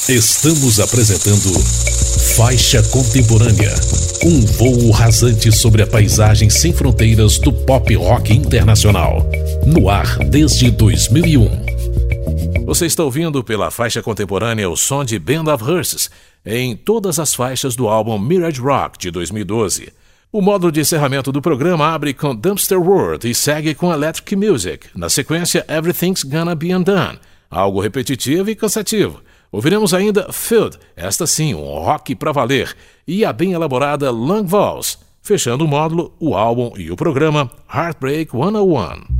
Estamos apresentando Faixa Contemporânea, um voo rasante sobre a paisagem sem fronteiras do pop rock internacional. No ar desde 2001. Você está ouvindo pela Faixa Contemporânea o som de Band of Horses em todas as faixas do álbum Mirage Rock de 2012. O módulo de encerramento do programa abre com Dumpster World e segue com Electric Music. Na sequência, Everything's Gonna Be Undone, algo repetitivo e cansativo. Ouviremos ainda Field, esta sim, um rock pra valer, e a bem elaborada Long Vals, fechando o módulo, o álbum e o programa Heartbreak 101.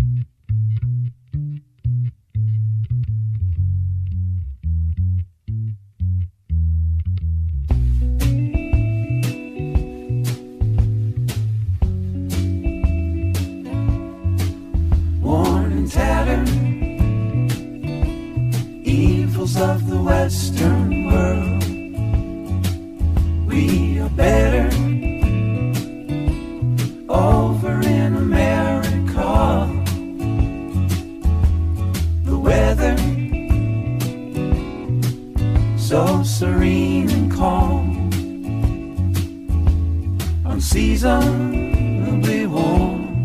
Of the Western world, we are better over in America. The weather so serene and calm, unseasonably warm.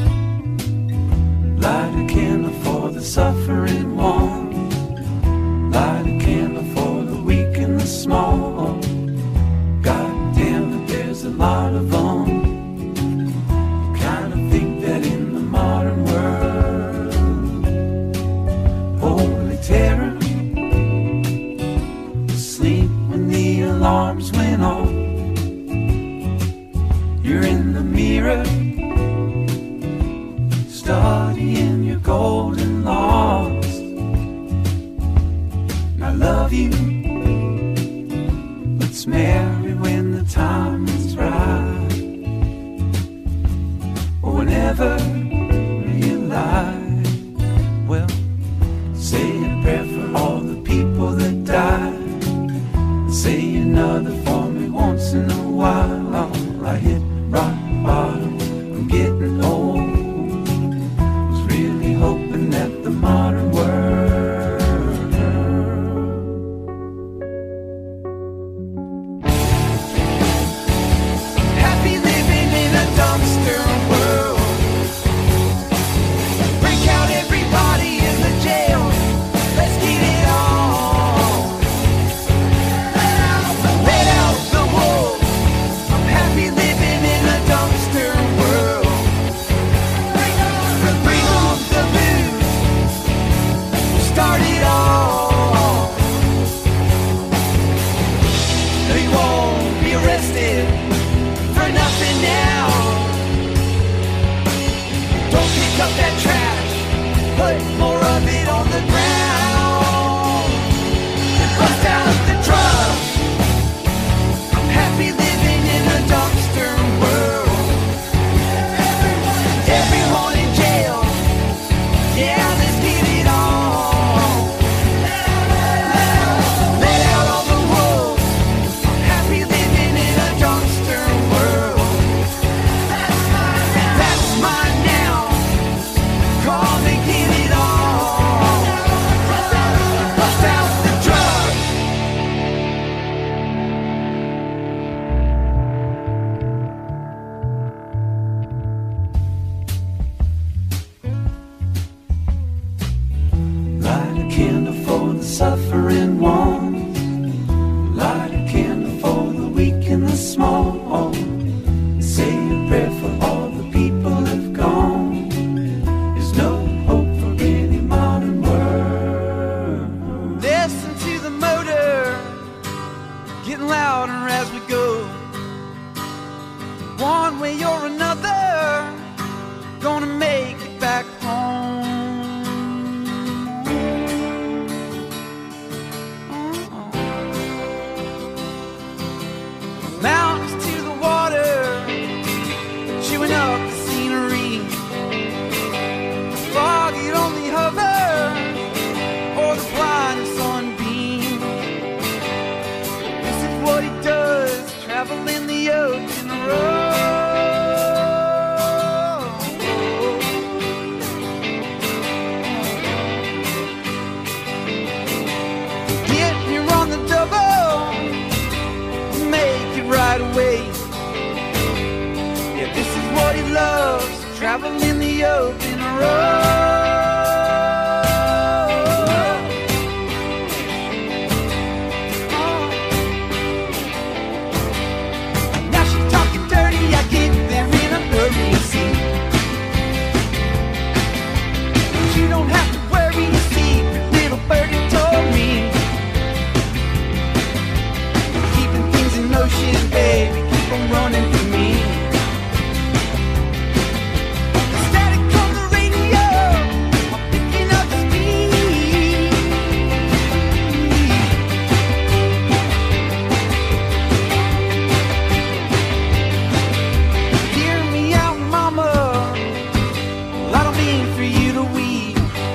Light a candle for the suffering one. Light a candle for the weak and the small. God damn it, there's a lot of them. Kind of think that in the modern world, holy terror, sleep when the alarms went off. You're in the mirror, studying your golden laws. I love you. Let's marry when the time is right, or whenever you like. Well, say a prayer for all the people that died, and say another for me once in a while. I hit rock bottom, I'm getting old. Was really hoping that the modern world what he loves, traveling the open road. Now she's talking dirty, I get there in a hurry, you see. You don't have to worry, you see, little birdie told me. Keeping things in motion, baby, keep on running for me. The static on the radio, I'm picking up speed. Hear me out, mama, well, I don't mean for you to weep.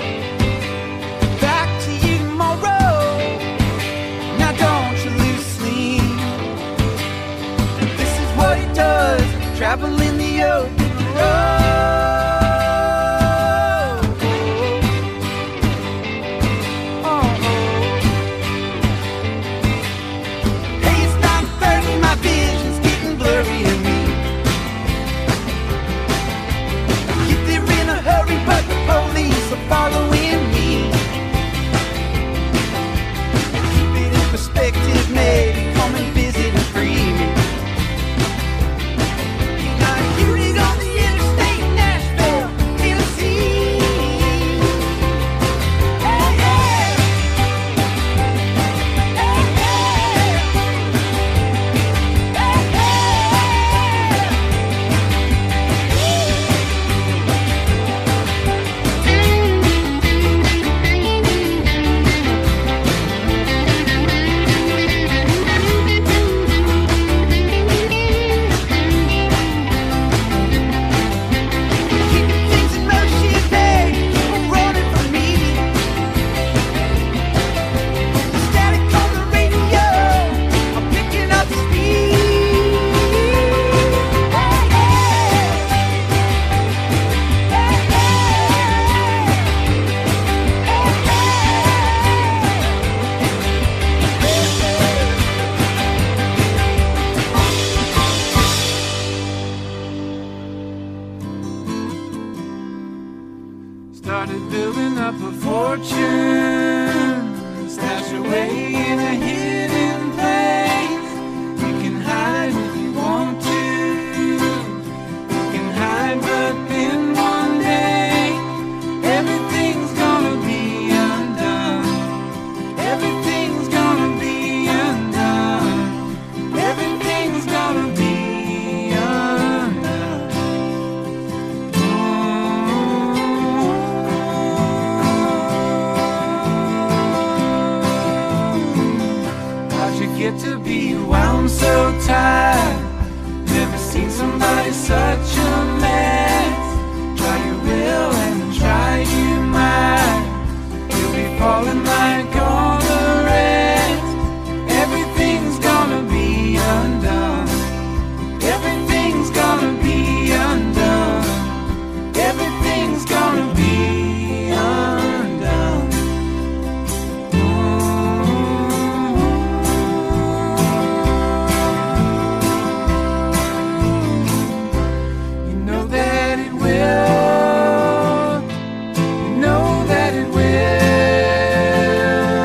Back to you tomorrow, now don't you lose sleep. This is what he does, traveling the open road. Hey, it's 9:30, my vision's getting blurry in me. Get there in a hurry, but the police are following me. Keep it in perspective, maybe come and visit and free me. Got a unit on the interstate, Nashville, Tennessee. Hey, hey. Hey, hey. Hey, keeping things in motion, baby, keep on running for me. Static on the radio, I'm picking up speed. Hey, hey. Hey, started building up a fortune, stashed away in a hidden place. You can hide if you want to, you can hide, but then one day everything's gonna be undone. Everything's gonna be undone. Everything's gonna be undone. How'd you get to be wound so tight? Never seen somebody such a mess. Try your will and try you might. You'll be falling like all the rest. Everything's gonna be undone. Everything's gonna be undone. Everything's gonna be undone. You know that it will. You know that it will.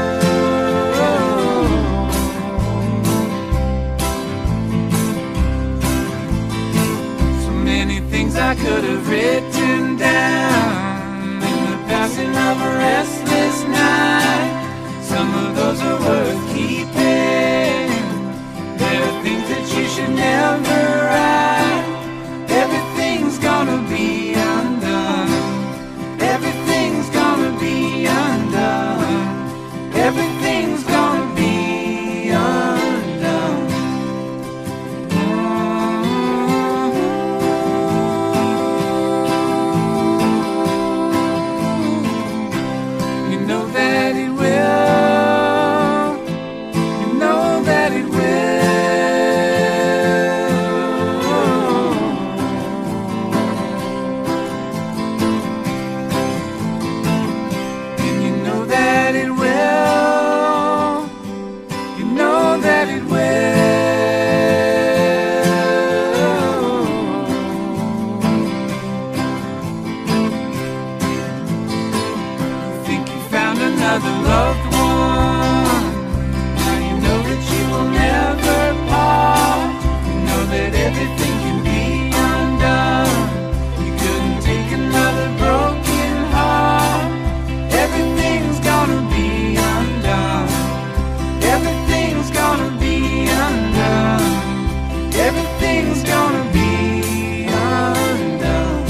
another loved one. Now you know that you will never part. You know that everything can be undone. You couldn't take another broken heart. Everything's gonna be undone. Everything's gonna be undone. Everything's gonna be undone.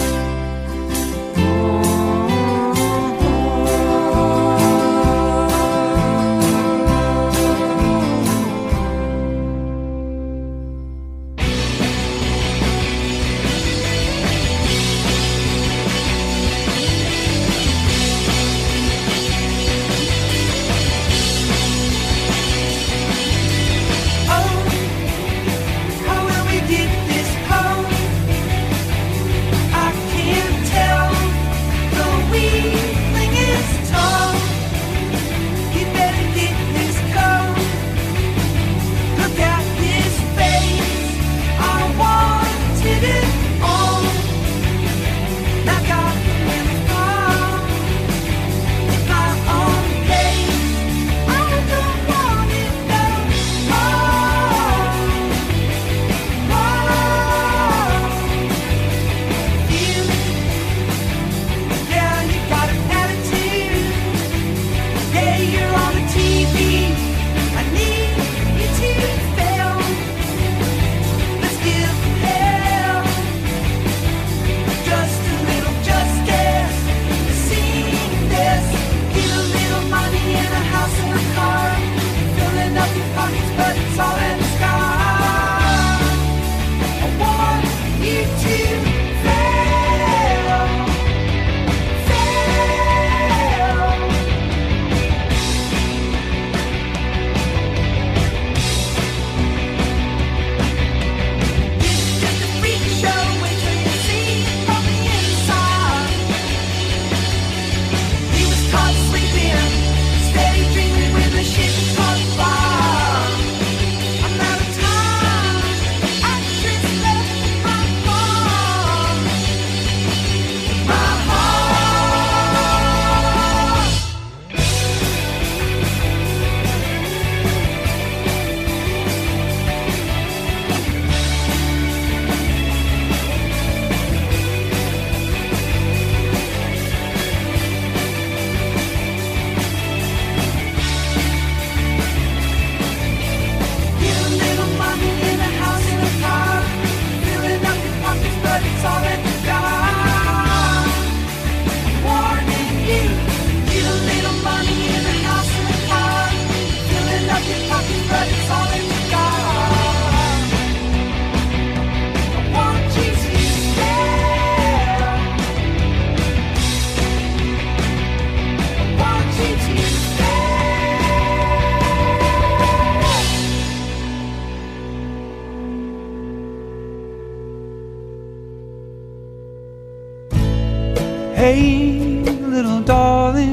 Hey, little darling,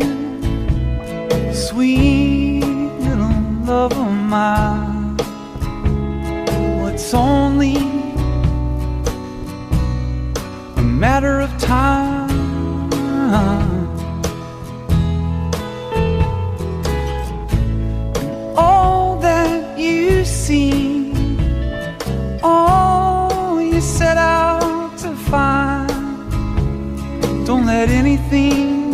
sweet little love of mine, what's only a matter of time. All that you see, all you set out to find, don't let anything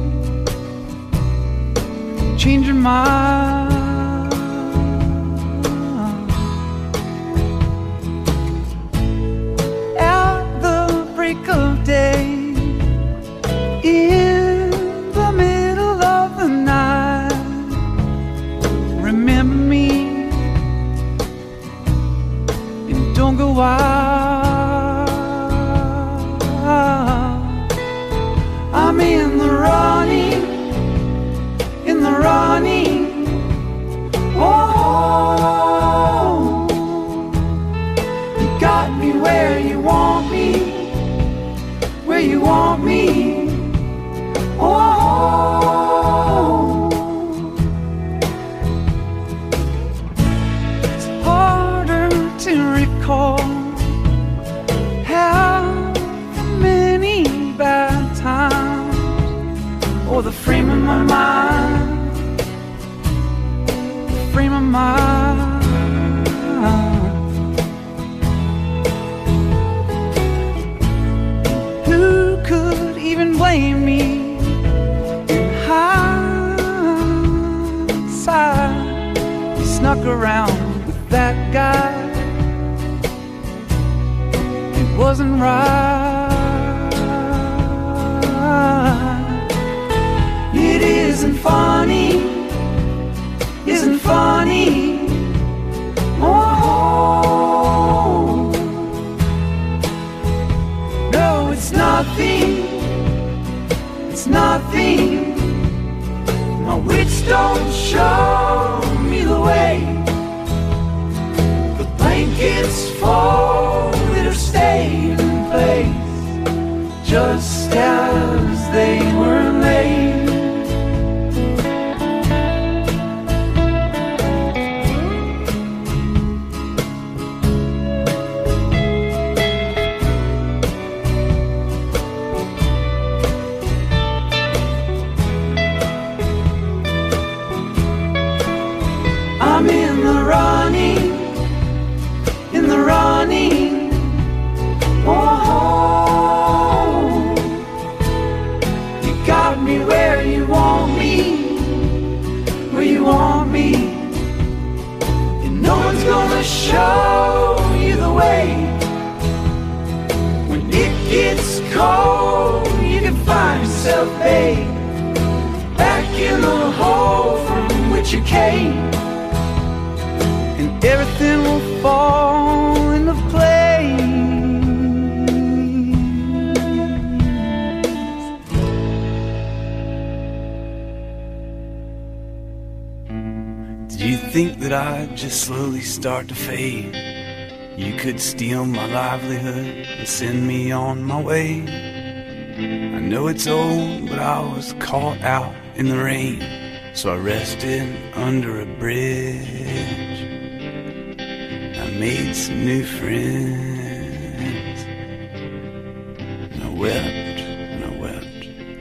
change your mind. At the break of day, in the middle of the night, remember me and don't go out. I'm in the running, fuck around with that guy. It wasn't right. It isn't funny, isn't funny. Oh, no, it's nothing, it's nothing. My wits don't show me the way. The blankets fall that have stayed in place just as they were laid. I'm in the running, in the running. Oh, you got me where you want me, where you want me. And no one's gonna show you the way. When it gets cold, you can find yourself, babe, back in the hole from which you came. Everything will fall into place. Did you think that I'd just slowly start to fade? You could steal my livelihood and send me on my way. I know it's old, but I was caught out in the rain, so I rested under a bridge. Made some new friends, and I wept, and I wept.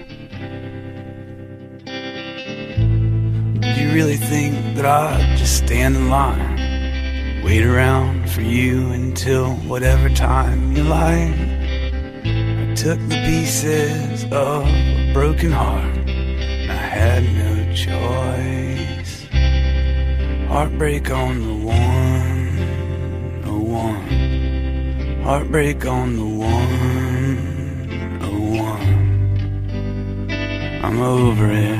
Did you really think that I'd just stand in line, wait around for you until whatever time you like? I took the pieces of a broken heart, and I had no choice. Heartbreak on the one. Heartbreak on the 101. I'm over it.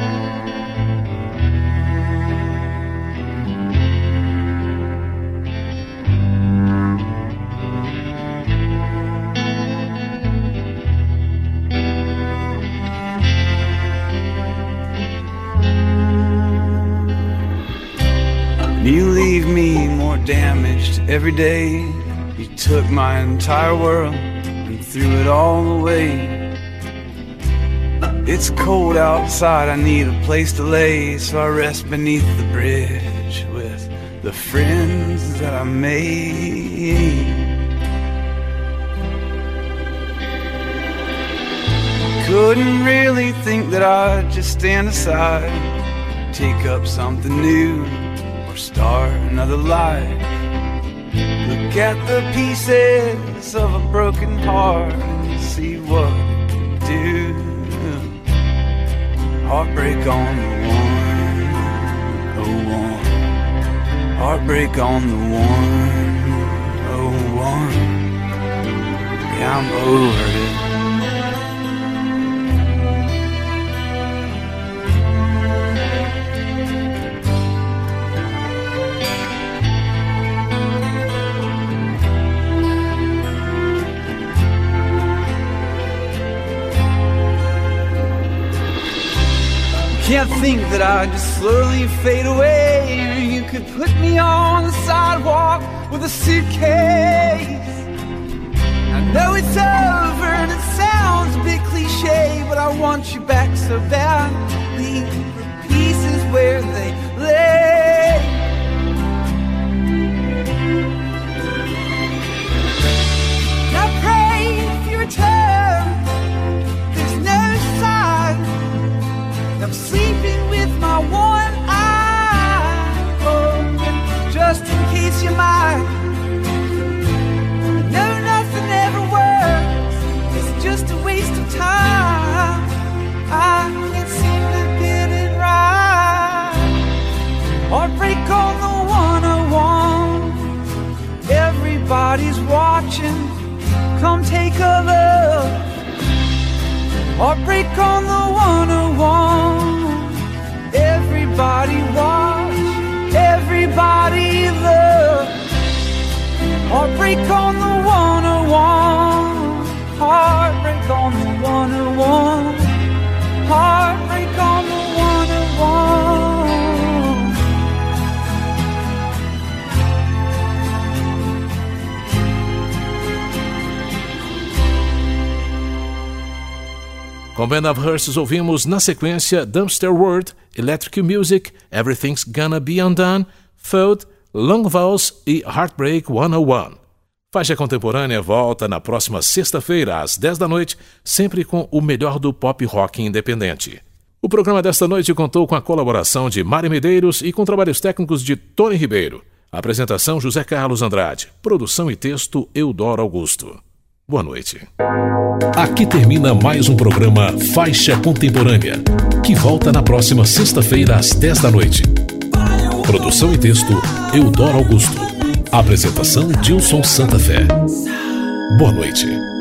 You leave me more damaged every day. You took my entire world and threw it all away. It's cold outside, I need a place to lay, so I rest beneath the bridge with the friends that I made. Couldn't really think that I'd just stand aside, take up something new, or start another life. Look at the pieces of a broken heart and see what it can do. Heartbreak on the 101. Heartbreak on the 101. Yeah, I'm over it. Can't think that I'd just slowly fade away. You could put me on the sidewalk with a suitcase. I know it's over and it sounds a bit cliche, but I want you back so bad. Leave the pieces where they lay. I pray if you return, there's no sign. I'm sleeping with my one eye open, just in case you're mine. No, nothing ever works, it's just a waste of time. I can't seem to get it right. take a love, heartbreak on the 101. Everybody watch, everybody love, heartbreak on the 101. Heartbreak on the 101. Heartbreak on the 101. Com Band of Hearses ouvimos na sequência Dumpster World, Electric Music, Everything's Gonna Be Undone, Fold, Long Vowels e Heartbreak 101. Faixa Contemporânea volta na próxima sexta-feira às 10 da noite, sempre com o melhor do pop rock independente. O programa desta noite contou com a colaboração de Mari Medeiros e com trabalhos técnicos de Tony Ribeiro. Apresentação José Carlos Andrade. Produção e texto Eudoro Augusto. Boa noite. Aqui termina mais um programa Faixa Contemporânea, que volta na próxima sexta-feira às 10 da noite. Produção e texto Eudoro Augusto. Apresentação Dilson Santa Fé. Boa noite.